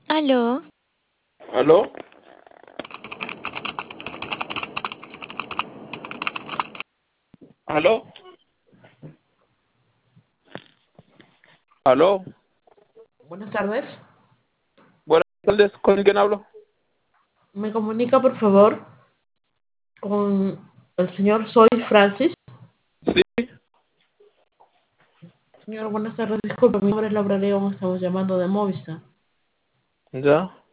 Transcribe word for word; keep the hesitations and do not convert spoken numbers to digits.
Aló, ¿Aló? ¿Aló? ¿Aló? Buenas tardes. Buenas tardes, ¿con quién hablo? Me comunica, por favor, con el señor Soy Francis. Sí, Señor, buenas tardes. Disculpe, mi nombre es Laura León. Estamos llamando de Movistar. ya.